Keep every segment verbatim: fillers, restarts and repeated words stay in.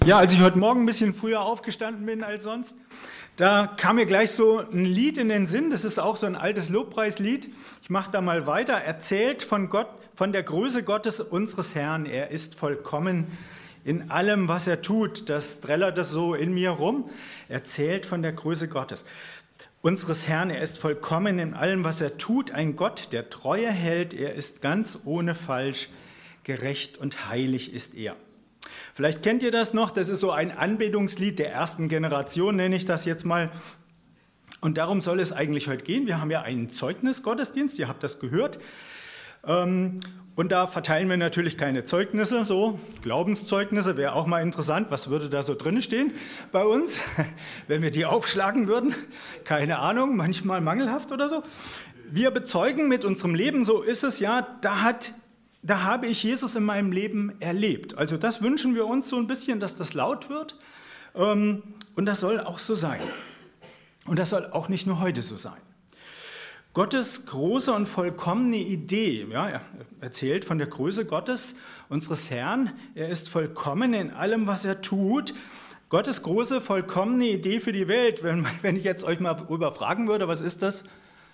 Ja, als ich heute Morgen ein bisschen früher aufgestanden bin als sonst, da kam mir gleich so ein Lied in den Sinn. Das ist auch so ein altes Lobpreislied. Ich mache da mal weiter. Erzählt von Gott, von der Größe Gottes unseres Herrn. Er ist vollkommen in allem, was er tut. Das trällert das so in mir rum. Erzählt von der Größe Gottes unseres Herrn. Er ist vollkommen in allem, was er tut. Ein Gott, der Treue hält. Er ist ganz ohne Falsch. Gerecht und heilig ist er. Vielleicht kennt ihr das noch, das ist so ein Anbetungslied der ersten Generation, nenne ich das jetzt mal. Und darum soll es eigentlich heute gehen. Wir haben ja einen Zeugnisgottesdienst, ihr habt das gehört. Und da verteilen wir natürlich keine Zeugnisse, so Glaubenszeugnisse, wäre auch mal interessant. Was würde da so drin stehen bei uns, wenn wir die aufschlagen würden? Keine Ahnung, manchmal mangelhaft oder so. Wir bezeugen mit unserem Leben, so ist es ja, da hat Da habe ich Jesus in meinem Leben erlebt. Also das wünschen wir uns so ein bisschen, dass das laut wird. Und das soll auch so sein. Und das soll auch nicht nur heute so sein. Gottes große und vollkommene Idee, ja, er erzählt von der Größe Gottes, unseres Herrn. Er ist vollkommen in allem, was er tut. Gottes große, vollkommene Idee für die Welt. Wenn, wenn ich jetzt euch mal darüber fragen würde, was ist das?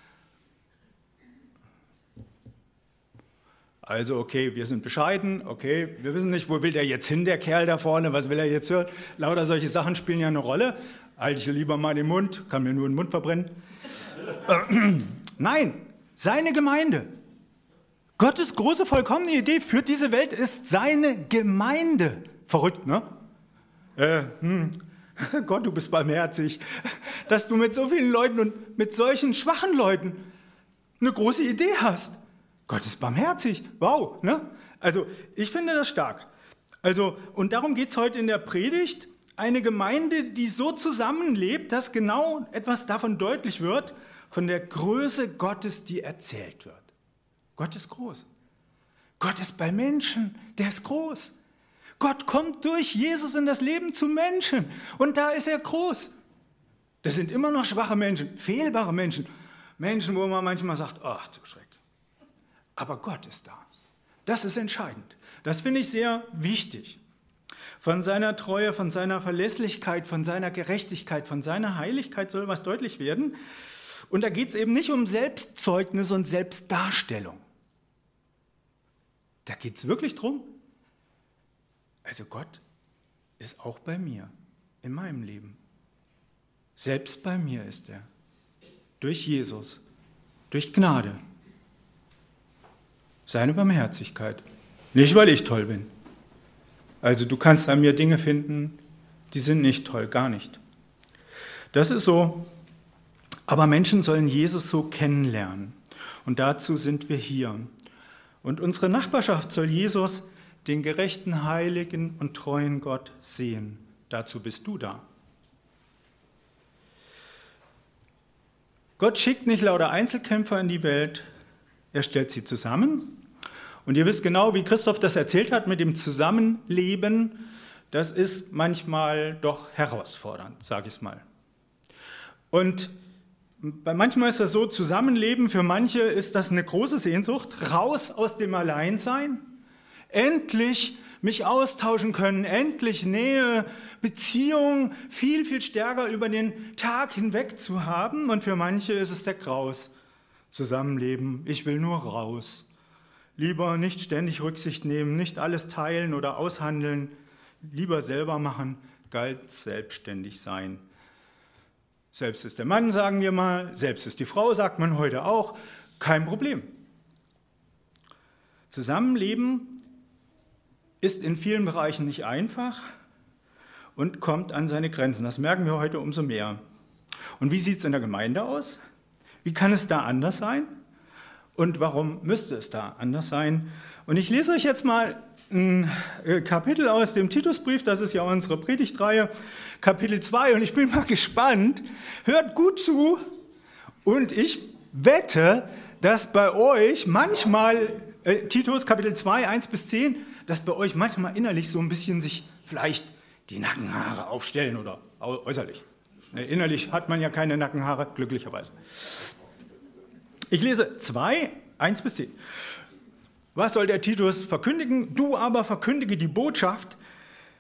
Also okay, wir sind bescheiden, okay, wir wissen nicht, wo will der jetzt hin, der Kerl da vorne, was will er jetzt hören? Lauter solche Sachen spielen ja eine Rolle. Halte ich lieber mal den Mund, kann mir nur den Mund verbrennen. Äh, nein, seine Gemeinde. Gottes große, vollkommene Idee für diese Welt ist seine Gemeinde. Verrückt, ne? Äh, hm. Gott, du bist barmherzig, dass du mit so vielen Leuten und mit solchen schwachen Leuten eine große Idee hast. Gott ist barmherzig, wow, ne? Also ich finde das stark. Also, und darum geht es heute in der Predigt, eine Gemeinde, die so zusammenlebt, dass genau etwas davon deutlich wird, von der Größe Gottes, die erzählt wird. Gott ist groß. Gott ist bei Menschen, der ist groß. Gott kommt durch Jesus in das Leben zu Menschen und da ist er groß. Das sind immer noch schwache Menschen, fehlbare Menschen, Menschen, wo man manchmal sagt, ach du Schreck. Aber Gott ist da. Das ist entscheidend. Das finde ich sehr wichtig. Von seiner Treue, von seiner Verlässlichkeit, von seiner Gerechtigkeit, von seiner Heiligkeit soll was deutlich werden. Und da geht es eben nicht um Selbstzeugnis und Selbstdarstellung. Da geht es wirklich drum. Also Gott ist auch bei mir, in meinem Leben. Selbst bei mir ist er. Durch Jesus, durch Gnade. Seine Barmherzigkeit. Nicht, weil ich toll bin. Also du kannst an mir Dinge finden, die sind nicht toll, gar nicht. Das ist so. Aber Menschen sollen Jesus so kennenlernen. Und dazu sind wir hier. Und unsere Nachbarschaft soll Jesus, den gerechten, heiligen und treuen Gott, sehen. Dazu bist du da. Gott schickt nicht lauter Einzelkämpfer in die Welt, er stellt sie zusammen. Und ihr wisst genau, wie Christoph das erzählt hat mit dem Zusammenleben, das ist manchmal doch herausfordernd, sage ich es mal. Und bei manchmal ist das so, Zusammenleben, für manche ist das eine große Sehnsucht, raus aus dem Alleinsein, endlich mich austauschen können, endlich Nähe, Beziehung viel, viel stärker über den Tag hinweg zu haben. Und für manche ist es der Graus. Zusammenleben, ich will nur raus. Lieber nicht ständig Rücksicht nehmen, nicht alles teilen oder aushandeln, lieber selber machen, ganz selbstständig sein. Selbst ist der Mann, sagen wir mal, selbst ist die Frau, sagt man heute auch, kein Problem. Zusammenleben ist in vielen Bereichen nicht einfach und kommt an seine Grenzen. Das merken wir heute umso mehr. Und wie sieht es in der Gemeinde aus? Wie kann es da anders sein? Und warum müsste es da anders sein? Und ich lese euch jetzt mal ein Kapitel aus dem Titusbrief, das ist ja unsere Predigtreihe, Kapitel zwei. Und ich bin mal gespannt, hört gut zu. Und ich wette, dass bei euch manchmal, äh, Titus Kapitel zwei, eins bis zehn, dass bei euch manchmal innerlich so ein bisschen sich vielleicht die Nackenhaare aufstellen oder äußerlich. Innerlich hat man ja keine Nackenhaare, glücklicherweise. Ich lese zwei, eins bis zehn. Was soll der Titus verkündigen? Du aber verkündige die Botschaft,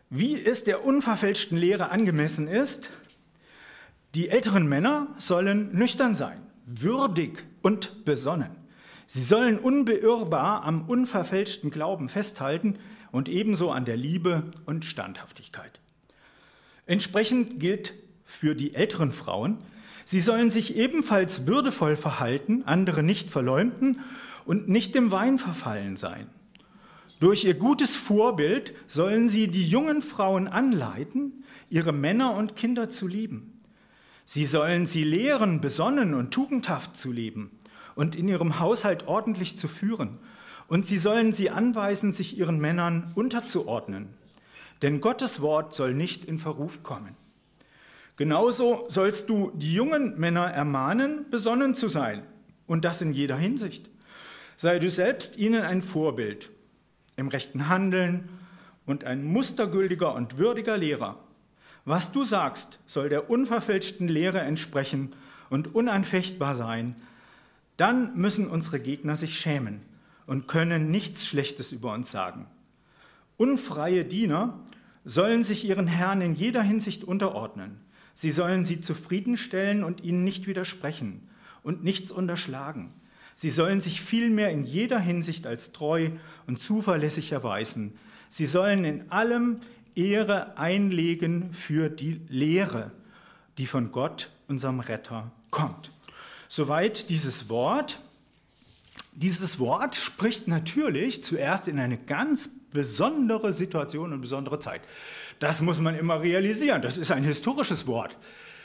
wie es der unverfälschten Lehre angemessen ist. Die älteren Männer sollen nüchtern sein, würdig und besonnen. Sie sollen unbeirrbar am unverfälschten Glauben festhalten und ebenso an der Liebe und Standhaftigkeit. Entsprechend gilt für die älteren Frauen, sie sollen sich ebenfalls würdevoll verhalten, andere nicht verleumden und nicht dem Wein verfallen sein. Durch ihr gutes Vorbild sollen sie die jungen Frauen anleiten, ihre Männer und Kinder zu lieben. Sie sollen sie lehren, besonnen und tugendhaft zu leben und in ihrem Haushalt ordentlich zu führen. Und sie sollen sie anweisen, sich ihren Männern unterzuordnen. Denn Gottes Wort soll nicht in Verruf kommen. Genauso sollst du die jungen Männer ermahnen, besonnen zu sein. Und das in jeder Hinsicht. Sei du selbst ihnen ein Vorbild im rechten Handeln und ein mustergültiger und würdiger Lehrer. Was du sagst, soll der unverfälschten Lehre entsprechen und unanfechtbar sein. Dann müssen unsere Gegner sich schämen und können nichts Schlechtes über uns sagen. Unfreie Diener sollen sich ihren Herrn in jeder Hinsicht unterordnen. Sie sollen sie zufriedenstellen und ihnen nicht widersprechen und nichts unterschlagen. Sie sollen sich vielmehr in jeder Hinsicht als treu und zuverlässig erweisen. Sie sollen in allem Ehre einlegen für die Lehre, die von Gott, unserem Retter, kommt. Soweit dieses Wort. Dieses Wort spricht natürlich zuerst in eine ganz besondere Situation und besondere Zeit. Das muss man immer realisieren. Das ist ein historisches Wort.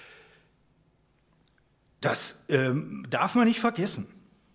Das ähm, darf man nicht vergessen.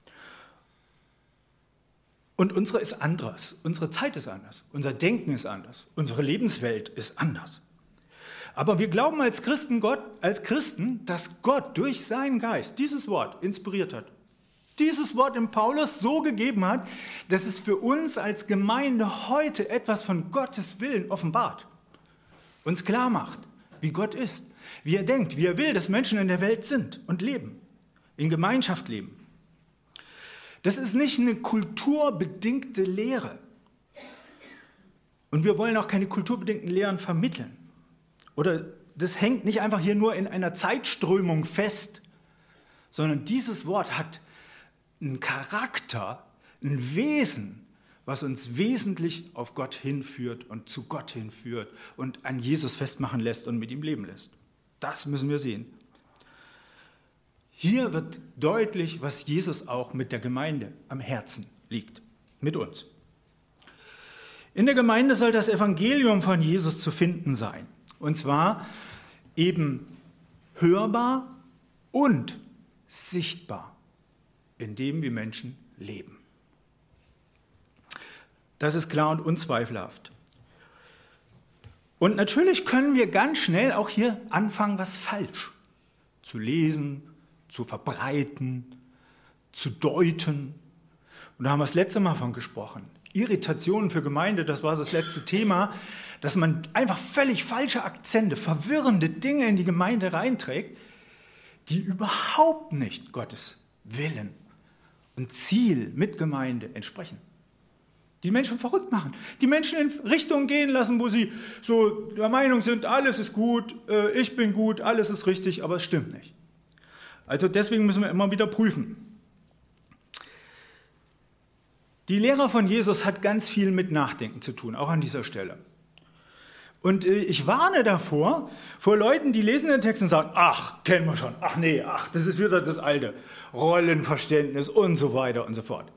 Und unsere ist anders. Unsere Zeit ist anders. Unser Denken ist anders. Unsere Lebenswelt ist anders. Aber wir glauben als Christen, Gott, als Christen, dass Gott durch seinen Geist dieses Wort inspiriert hat. Dieses Wort im Paulus so gegeben hat, dass es für uns als Gemeinde heute etwas von Gottes Willen offenbart. Uns klar macht, wie Gott ist, wie er denkt, wie er will, dass Menschen in der Welt sind und leben, in Gemeinschaft leben. Das ist nicht eine kulturbedingte Lehre. Und wir wollen auch keine kulturbedingten Lehren vermitteln. Oder das hängt nicht einfach hier nur in einer Zeitströmung fest, sondern dieses Wort hat einen Charakter, ein Wesen, was uns wesentlich auf Gott hinführt und zu Gott hinführt und an Jesus festmachen lässt und mit ihm leben lässt. Das müssen wir sehen. Hier wird deutlich, was Jesus auch mit der Gemeinde am Herzen liegt, mit uns. In der Gemeinde soll das Evangelium von Jesus zu finden sein. Und zwar eben hörbar und sichtbar, indem wir Menschen leben. Das ist klar und unzweifelhaft. Und natürlich können wir ganz schnell auch hier anfangen, was falsch zu lesen, zu verbreiten, zu deuten. Und da haben wir das letzte Mal von gesprochen. Irritationen für Gemeinde, das war das letzte Thema, dass man einfach völlig falsche Akzente, verwirrende Dinge in die Gemeinde reinträgt, die überhaupt nicht Gottes Willen und Ziel mit Gemeinde entsprechen. Die Menschen verrückt machen, die Menschen in Richtungen gehen lassen, wo sie so der Meinung sind, alles ist gut, ich bin gut, alles ist richtig, aber es stimmt nicht. Also deswegen müssen wir immer wieder prüfen. Die Lehre von Jesus hat ganz viel mit Nachdenken zu tun, auch an dieser Stelle. Und ich warne davor, vor Leuten, die lesen den Text und sagen, ach, kennen wir schon, ach nee, ach, das ist wieder das alte Rollenverständnis und so weiter und so fort.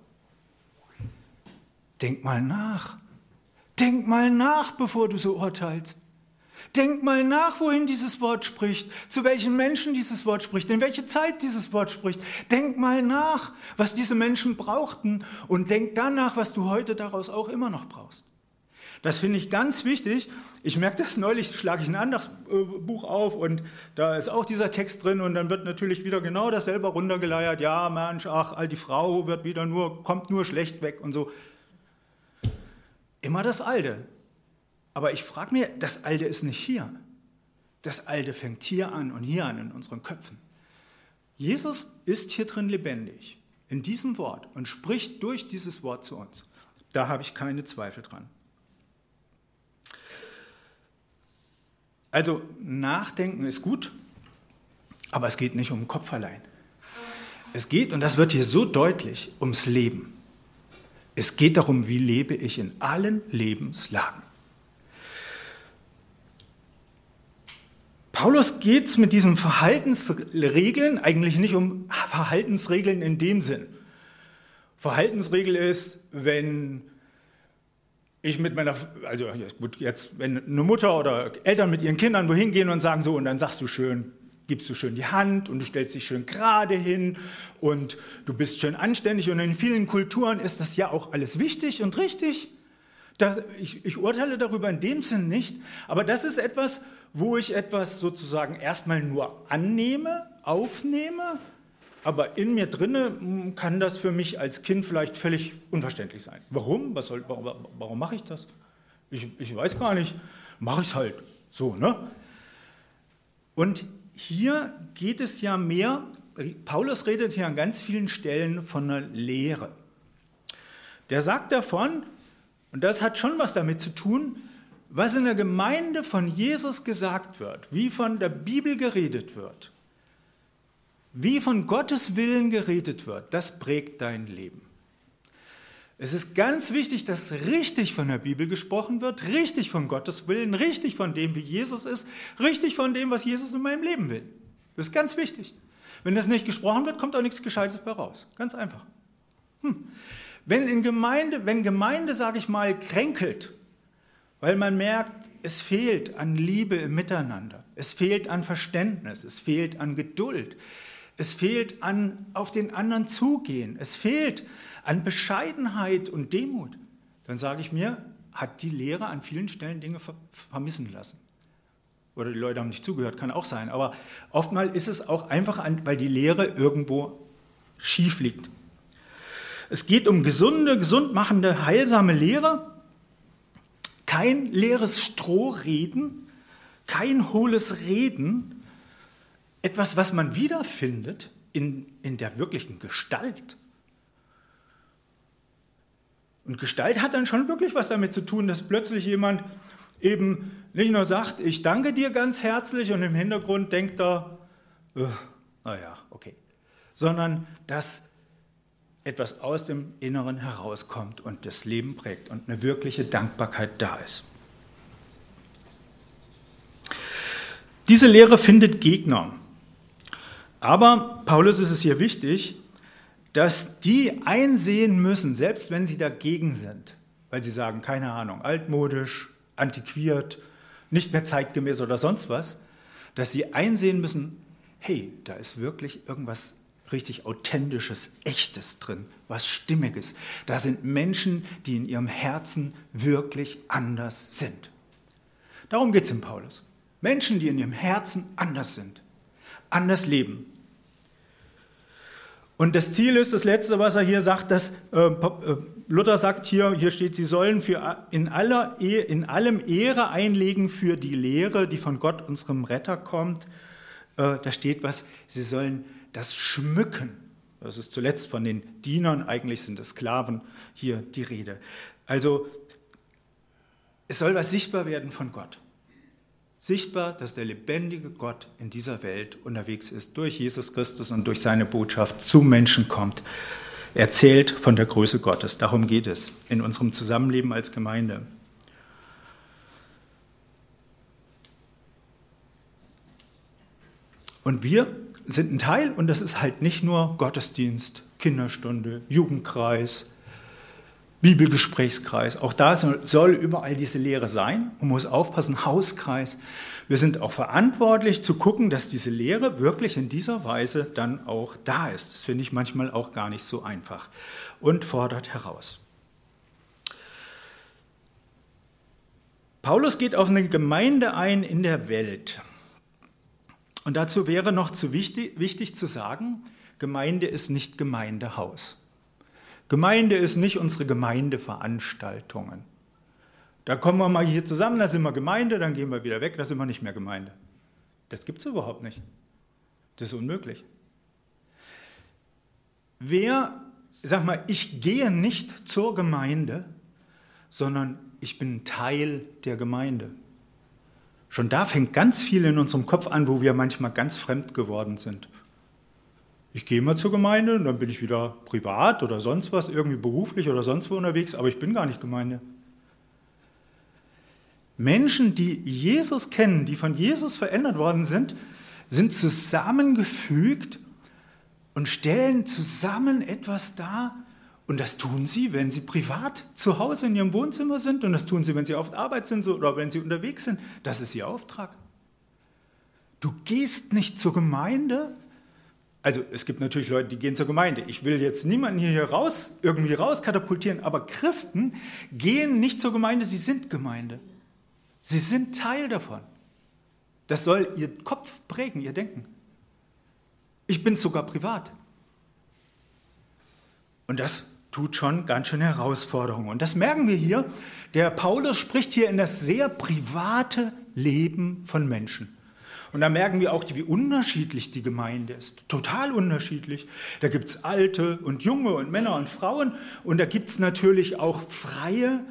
Denk mal nach. Denk mal nach, bevor du so urteilst. Denk mal nach, wohin dieses Wort spricht, zu welchen Menschen dieses Wort spricht, in welche Zeit dieses Wort spricht. Denk mal nach, was diese Menschen brauchten und denk danach, was du heute daraus auch immer noch brauchst. Das finde ich ganz wichtig. Ich merke das neulich, schlage ich ein anderes Buch auf und da ist auch dieser Text drin und dann wird natürlich wieder genau dasselbe runtergeleiert. Ja, Mensch, ach, die Frau wird wieder nur, kommt nur schlecht weg und so. Immer das Alte. Aber ich frage mir, das Alte ist nicht hier. Das Alte fängt hier an und hier an in unseren Köpfen. Jesus ist hier drin lebendig, in diesem Wort und spricht durch dieses Wort zu uns. Da habe ich keine Zweifel dran. Also nachdenken ist gut, aber es geht nicht um den Kopf allein. Es geht, und das wird hier so deutlich, ums Leben. Es geht darum, wie lebe ich in allen Lebenslagen. Paulus geht es mit diesen Verhaltensregeln eigentlich nicht um Verhaltensregeln in dem Sinn. Verhaltensregel ist, wenn ich mit meiner, also gut, jetzt, wenn eine Mutter oder Eltern mit ihren Kindern wohin gehen und sagen so, und dann sagst du schön, gibst du schön die Hand und du stellst dich schön gerade hin und du bist schön anständig, und in vielen Kulturen ist das ja auch alles wichtig und richtig. Das, ich, ich urteile darüber in dem Sinn nicht, aber das ist etwas, wo ich etwas sozusagen erstmal nur annehme, aufnehme, aber in mir drinne kann das für mich als Kind vielleicht völlig unverständlich sein. Warum? Was soll, warum, warum mache ich das? Ich, ich weiß gar nicht, mache ich es halt so, ne? Und hier geht es ja mehr, Paulus redet hier an ganz vielen Stellen von einer Lehre. Der sagt davon, und das hat schon was damit zu tun, was in der Gemeinde von Jesus gesagt wird, wie von der Bibel geredet wird, wie von Gottes Willen geredet wird, das prägt dein Leben. Es ist ganz wichtig, dass richtig von der Bibel gesprochen wird, richtig von Gottes Willen, richtig von dem, wie Jesus ist, richtig von dem, was Jesus in meinem Leben will. Das ist ganz wichtig. Wenn das nicht gesprochen wird, kommt auch nichts Gescheites bei raus. Ganz einfach. Hm. Wenn in Gemeinde, wenn Gemeinde, sage ich mal, kränkelt, weil man merkt, es fehlt an Liebe im Miteinander, es fehlt an Verständnis, es fehlt an Geduld, es fehlt an auf den anderen zugehen, es fehlt an Bescheidenheit und Demut, dann sage ich mir, hat die Lehre an vielen Stellen Dinge vermissen lassen. Oder die Leute haben nicht zugehört, kann auch sein. Aber oftmals ist es auch einfach, an, weil die Lehre irgendwo schief liegt. Es geht um gesunde, gesundmachende, heilsame Lehre. Kein leeres Strohreden, kein hohles Reden. Etwas, was man wiederfindet in, in der wirklichen Gestalt. Und Gestalt hat dann schon wirklich was damit zu tun, dass plötzlich jemand eben nicht nur sagt, ich danke dir ganz herzlich, und im Hintergrund denkt er, äh, naja, okay, sondern dass etwas aus dem Inneren herauskommt und das Leben prägt und eine wirkliche Dankbarkeit da ist. Diese Lehre findet Gegner. Aber Paulus ist es hier wichtig, dass die einsehen müssen, selbst wenn sie dagegen sind, weil sie sagen, keine Ahnung, altmodisch, antiquiert, nicht mehr zeitgemäß oder sonst was, dass sie einsehen müssen, hey, da ist wirklich irgendwas richtig Authentisches, Echtes drin, was Stimmiges. Da sind Menschen, die in ihrem Herzen wirklich anders sind. Darum geht es in Paulus. Menschen, die in ihrem Herzen anders sind, anders leben. Und das Ziel ist, das Letzte, was er hier sagt, dass äh, Luther sagt hier, hier steht, sie sollen für in, aller, in allem Ehre einlegen für die Lehre, die von Gott, unserem Retter, kommt. Äh, da steht was, sie sollen das schmücken. Das ist zuletzt von den Dienern, eigentlich sind es Sklaven, hier die Rede. Also es soll was sichtbar werden von Gott. Sichtbar, dass der lebendige Gott in dieser Welt unterwegs ist, durch Jesus Christus und durch seine Botschaft zu Menschen kommt. Er erzählt von der Größe Gottes. Darum geht es in unserem Zusammenleben als Gemeinde. Und wir sind ein Teil, und das ist halt nicht nur Gottesdienst, Kinderstunde, Jugendkreis, Bibelgesprächskreis. Auch da soll überall diese Lehre sein. Man muss aufpassen, Hauskreis. Wir sind auch verantwortlich zu gucken, dass diese Lehre wirklich in dieser Weise dann auch da ist. Das finde ich manchmal auch gar nicht so einfach und fordert heraus. Paulus geht auf eine Gemeinde ein in der Welt. Und dazu wäre noch zu wichtig, wichtig zu sagen, Gemeinde ist nicht Gemeindehaus. Gemeinde ist nicht unsere Gemeindeveranstaltungen. Da kommen wir mal hier zusammen, da sind wir Gemeinde, dann gehen wir wieder weg, da sind wir nicht mehr Gemeinde. Das gibt es überhaupt nicht. Das ist unmöglich. Wer, sag mal, ich gehe nicht zur Gemeinde, sondern ich bin Teil der Gemeinde. Schon da fängt ganz viel in unserem Kopf an, wo wir manchmal ganz fremd geworden sind. Ich gehe mal zur Gemeinde und dann bin ich wieder privat oder sonst was, irgendwie beruflich oder sonst wo unterwegs, aber ich bin gar nicht Gemeinde. Menschen, die Jesus kennen, die von Jesus verändert worden sind, sind zusammengefügt und stellen zusammen etwas dar. Und das tun sie, wenn sie privat zu Hause in ihrem Wohnzimmer sind. Und das tun sie, wenn sie auf Arbeit sind oder wenn sie unterwegs sind. Das ist ihr Auftrag. Du gehst nicht zur Gemeinde. Also es gibt natürlich Leute, die gehen zur Gemeinde. Ich will jetzt niemanden hier raus, irgendwie rauskatapultieren. Aber Christen gehen nicht zur Gemeinde, sie sind Gemeinde. Sie sind Teil davon. Das soll ihr Kopf prägen, ihr Denken. Ich bin sogar privat. Und das tut schon ganz schön Herausforderungen. Und das merken wir hier. Der Paulus spricht hier in das sehr private Leben von Menschen. Und da merken wir auch, wie unterschiedlich die Gemeinde ist. Total unterschiedlich. Da gibt es Alte und Junge und Männer und Frauen. Und da gibt es natürlich auch freie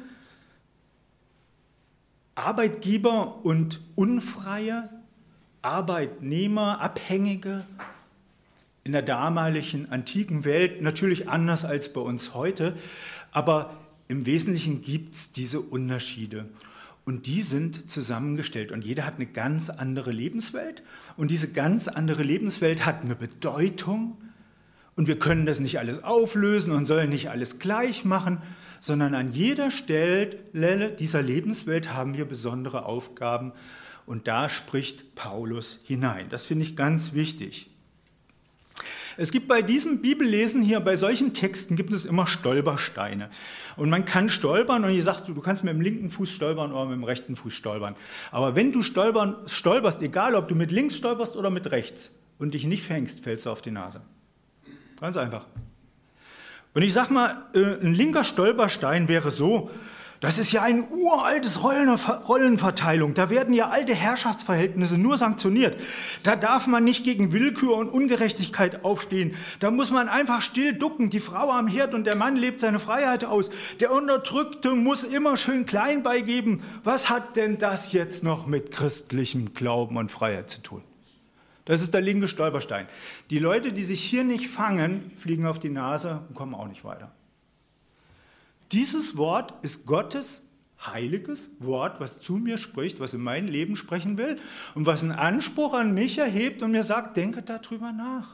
Arbeitgeber und unfreie Arbeitnehmer, Abhängige. In der damaligen antiken Welt natürlich anders als bei uns heute, aber im Wesentlichen gibt es diese Unterschiede und die sind zusammengestellt und jeder hat eine ganz andere Lebenswelt und diese ganz andere Lebenswelt hat eine Bedeutung und wir können das nicht alles auflösen und sollen nicht alles gleich machen, sondern an jeder Stelle dieser Lebenswelt haben wir besondere Aufgaben und da spricht Paulus hinein. Das finde ich ganz wichtig. Es gibt bei diesem Bibellesen hier, bei solchen Texten gibt es immer Stolpersteine. Und man kann stolpern und ich sage, du kannst mit dem linken Fuß stolpern oder mit dem rechten Fuß stolpern. Aber wenn du stolpern, stolperst, egal ob du mit links stolperst oder mit rechts und dich nicht fängst, fällst du auf die Nase. Ganz einfach. Und ich sage mal, ein linker Stolperstein wäre so, das ist ja ein uraltes Rollenverteilung. Da werden ja alte Herrschaftsverhältnisse nur sanktioniert. Da darf man nicht gegen Willkür und Ungerechtigkeit aufstehen. Da muss man einfach still ducken. Die Frau am Herd und der Mann lebt seine Freiheit aus. Der Unterdrückte muss immer schön klein beigeben. Was hat denn das jetzt noch mit christlichem Glauben und Freiheit zu tun? Das ist der linke Stolperstein. Die Leute, die sich hier nicht fangen, fliegen auf die Nase und kommen auch nicht weiter. Dieses Wort ist Gottes heiliges Wort, was zu mir spricht, was in mein Leben sprechen will und was einen Anspruch an mich erhebt und mir sagt, denke darüber nach.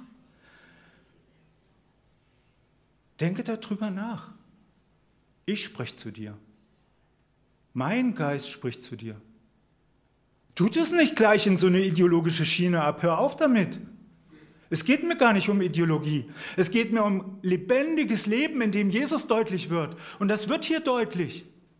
Denke darüber nach. Ich spreche zu dir. Mein Geist spricht zu dir. Tut es nicht gleich in so eine ideologische Schiene ab, hör auf damit. Es geht mir gar nicht um Ideologie. Es geht mir um lebendiges Leben, in dem Jesus deutlich wird. Und das wird hier deutlich.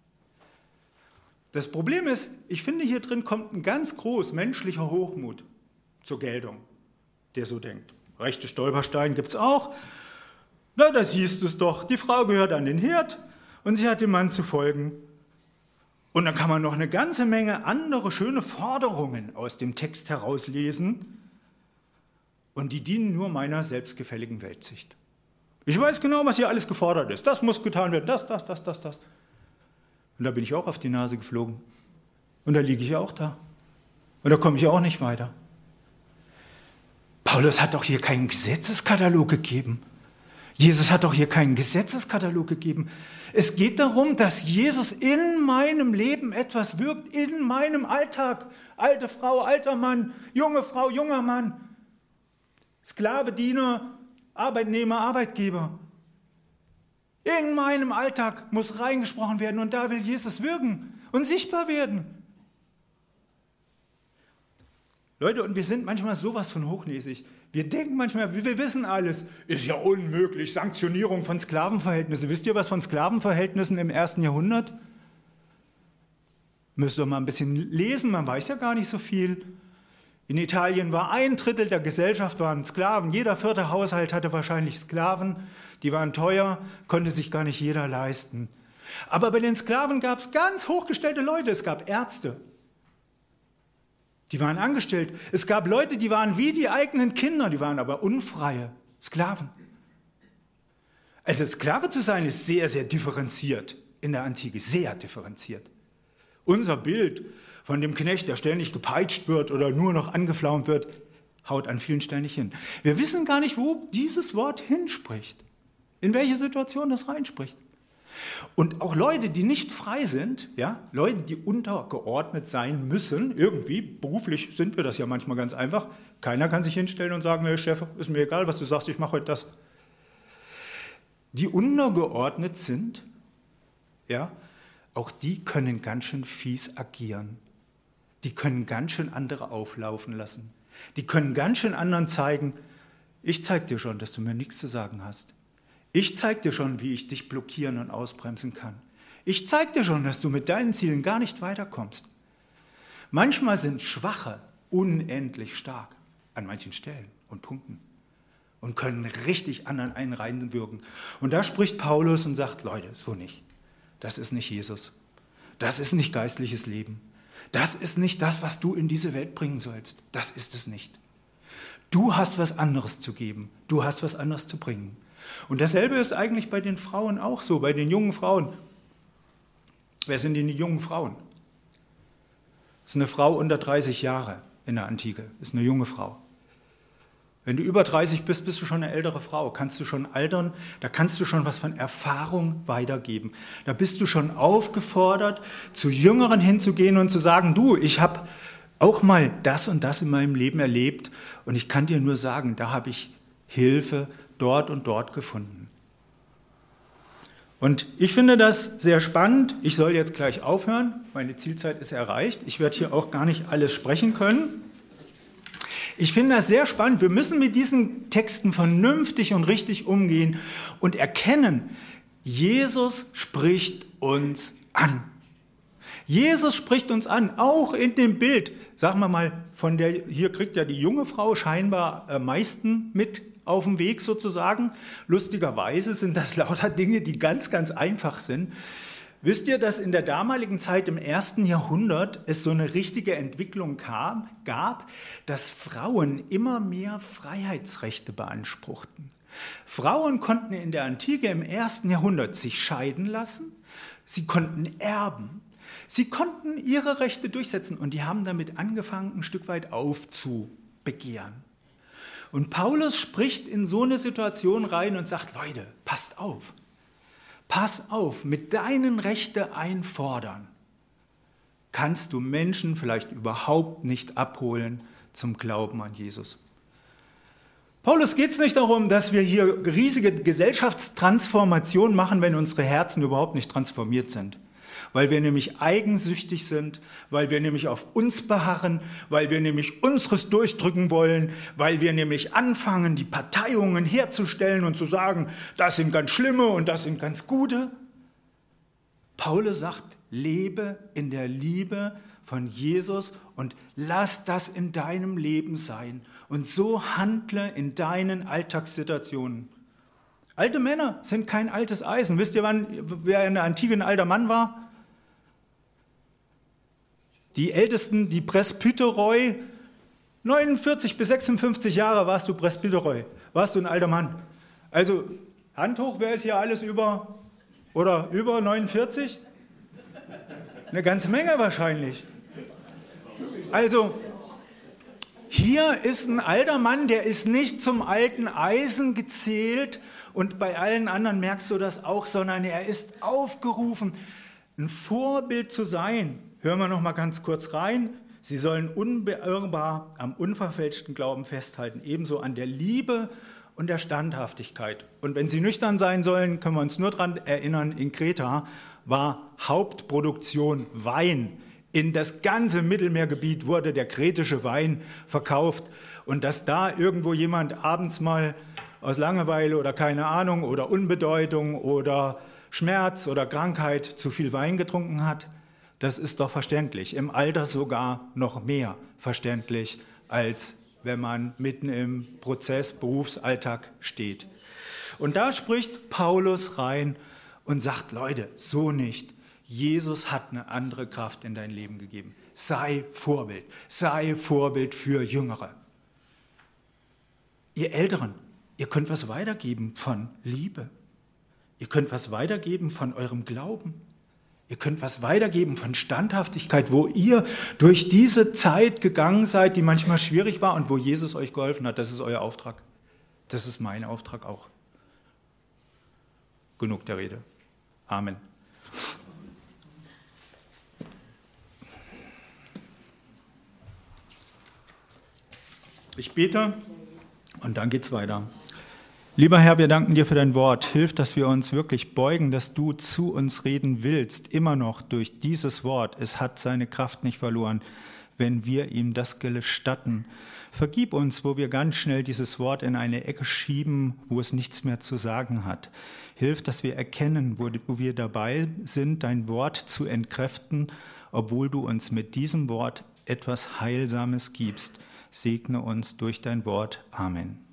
Das Problem ist, ich finde, hier drin kommt ein ganz groß menschlicher Hochmut zur Geltung, der so denkt. Rechte Stolperstein gibt es auch. Na, da siehst du es doch. Die Frau gehört an den Herd und sie hat dem Mann zu folgen. Und dann kann man noch eine ganze Menge andere schöne Forderungen aus dem Text herauslesen. Und die dienen nur meiner selbstgefälligen Weltsicht. Ich weiß genau, was hier alles gefordert ist. Das muss getan werden, das, das, das, das, das. Und da bin ich auch auf die Nase geflogen. Und da liege ich auch da. Und da komme ich auch nicht weiter. Paulus hat doch hier keinen Gesetzeskatalog gegeben. Jesus hat doch hier keinen Gesetzeskatalog gegeben. Es geht darum, dass Jesus in meinem Leben etwas wirkt, in meinem Alltag. Alte Frau, alter Mann, junge Frau, junger Mann. Sklave, Diener, Arbeitnehmer, Arbeitgeber. In meinem Alltag muss reingesprochen werden und da will Jesus wirken und sichtbar werden. Leute, und wir sind manchmal sowas von hochnäsig. Wir denken manchmal, wir wissen alles. Ist ja unmöglich, Sanktionierung von Sklavenverhältnissen. Wisst ihr was von Sklavenverhältnissen im ersten Jahrhundert? Müsst ihr mal ein bisschen lesen, man weiß ja gar nicht so viel. In Italien war ein Drittel der Gesellschaft waren Sklaven. Jeder vierte Haushalt hatte wahrscheinlich Sklaven. Die waren teuer, konnte sich gar nicht jeder leisten. Aber bei den Sklaven gab es ganz hochgestellte Leute. Es gab Ärzte. Die waren angestellt. Es gab Leute, die waren wie die eigenen Kinder. Die waren aber unfreie Sklaven. Also Sklave zu sein ist sehr, sehr differenziert in der Antike. Sehr differenziert. Unser Bild von dem Knecht, der ständig gepeitscht wird oder nur noch angeflaumt wird, haut an vielen Stellen nicht hin. Wir wissen gar nicht, wo dieses Wort hinspricht, in welche Situation das reinspricht. Und auch Leute, die nicht frei sind, ja, Leute, die untergeordnet sein müssen, irgendwie, beruflich sind wir das ja manchmal ganz einfach, keiner kann sich hinstellen und sagen, hey Chef, ist mir egal, was du sagst, ich mache heute das. Die untergeordnet sind, ja, auch die können ganz schön fies agieren. Die können ganz schön andere auflaufen lassen. Die können ganz schön anderen zeigen, ich zeig dir schon, dass du mir nichts zu sagen hast. Ich zeig dir schon, wie ich dich blockieren und ausbremsen kann. Ich zeig dir schon, dass du mit deinen Zielen gar nicht weiterkommst. Manchmal sind Schwache unendlich stark an manchen Stellen und Punkten und können richtig anderen einen reinwirken. Und da spricht Paulus und sagt, Leute, so nicht. Das ist nicht Jesus. Das ist nicht geistliches Leben. Das ist nicht das, was du in diese Welt bringen sollst. Das ist es nicht. Du hast was anderes zu geben. Du hast was anderes zu bringen. Und dasselbe ist eigentlich bei den Frauen auch so, bei den jungen Frauen. Wer sind denn die jungen Frauen? Das ist eine Frau unter dreißig Jahre in der Antike. Das ist eine junge Frau. Wenn du über dreißig bist, bist du schon eine ältere Frau. Kannst du schon altern, da kannst du schon was von Erfahrung weitergeben. Da bist du schon aufgefordert, zu Jüngeren hinzugehen und zu sagen, du, ich habe auch mal das und das in meinem Leben erlebt und ich kann dir nur sagen, da habe ich Hilfe dort und dort gefunden. Und ich finde das sehr spannend. Ich soll jetzt gleich aufhören. Meine Zielzeit ist erreicht. Ich werde hier auch gar nicht alles sprechen können. Ich finde das sehr spannend. Wir müssen mit diesen Texten vernünftig und richtig umgehen und erkennen, Jesus spricht uns an. Jesus spricht uns an, auch in dem Bild. Sagen wir mal, von der, hier kriegt ja die junge Frau scheinbar am meisten mit auf dem Weg sozusagen. Lustigerweise sind das lauter Dinge, die ganz, ganz einfach sind. Wisst ihr, dass in der damaligen Zeit im ersten Jahrhundert es so eine richtige Entwicklung kam, gab, dass Frauen immer mehr Freiheitsrechte beanspruchten? Frauen konnten in der Antike im ersten Jahrhundert sich scheiden lassen, sie konnten erben, sie konnten ihre Rechte durchsetzen und die haben damit angefangen, ein Stück weit aufzubegehren. Und Paulus spricht in so eine Situation rein und sagt, Leute, passt auf. Pass auf, mit deinen Rechten einfordern kannst du Menschen vielleicht überhaupt nicht abholen zum Glauben an Jesus. Paulus geht es nicht darum, dass wir hier riesige Gesellschaftstransformationen machen, wenn unsere Herzen überhaupt nicht transformiert sind. Weil wir nämlich eigensüchtig sind, weil wir nämlich auf uns beharren, weil wir nämlich unseres durchdrücken wollen, weil wir nämlich anfangen, die Parteiungen herzustellen und zu sagen, das sind ganz schlimme und das sind ganz gute. Paulus sagt, lebe in der Liebe von Jesus und lass das in deinem Leben sein und so handle in deinen Alltagssituationen. Alte Männer sind kein altes Eisen. Wisst ihr, wann, wer in der Antike ein alter Mann war? Die Ältesten, die Presbyteroi, neunundvierzig bis sechsundfünfzig Jahre warst du Presbyteroi, warst du ein alter Mann. Also Hand hoch, wer ist hier alles über oder über neunundvierzig? Eine ganze Menge wahrscheinlich. Also hier ist ein alter Mann, der ist nicht zum alten Eisen gezählt und bei allen anderen merkst du das auch, sondern er ist aufgerufen, ein Vorbild zu sein. Hören wir noch mal ganz kurz rein. Sie sollen unbeirrbar am unverfälschten Glauben festhalten, ebenso an der Liebe und der Standhaftigkeit. Und wenn sie nüchtern sein sollen, können wir uns nur daran erinnern, in Kreta war Hauptproduktion Wein. In das ganze Mittelmeergebiet wurde der kretische Wein verkauft. Und dass da irgendwo jemand abends mal aus Langeweile oder keine Ahnung oder Unbedeutung oder Schmerz oder Krankheit zu viel Wein getrunken hat, das ist doch verständlich, im Alter sogar noch mehr verständlich, als wenn man mitten im Prozess, Berufsalltag steht. Und da spricht Paulus rein und sagt, Leute, so nicht. Jesus hat eine andere Kraft in dein Leben gegeben. Sei Vorbild, sei Vorbild für Jüngere. Ihr Älteren, ihr könnt was weitergeben von Liebe. Ihr könnt was weitergeben von eurem Glauben. Ihr könnt was weitergeben von Standhaftigkeit, wo ihr durch diese Zeit gegangen seid, die manchmal schwierig war und wo Jesus euch geholfen hat. Das ist euer Auftrag. Das ist mein Auftrag auch. Genug der Rede. Amen. Ich bete und dann geht's weiter. Lieber Herr, wir danken dir für dein Wort. Hilf, dass wir uns wirklich beugen, dass du zu uns reden willst, immer noch durch dieses Wort. Es hat seine Kraft nicht verloren, wenn wir ihm das gestatten. Vergib uns, wo wir ganz schnell dieses Wort in eine Ecke schieben, wo es nichts mehr zu sagen hat. Hilf, dass wir erkennen, wo wir dabei sind, dein Wort zu entkräften, obwohl du uns mit diesem Wort etwas Heilsames gibst. Segne uns durch dein Wort. Amen.